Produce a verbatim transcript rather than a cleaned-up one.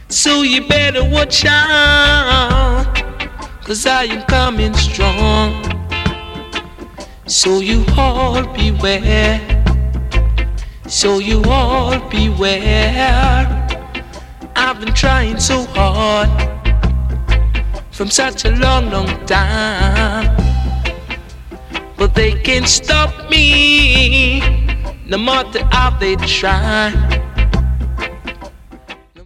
So you better watch out, 'cause I am coming strong. So you all beware, so you all beware. I've been trying so hard from such a long, long time, but they can't stop me, no matter how they try.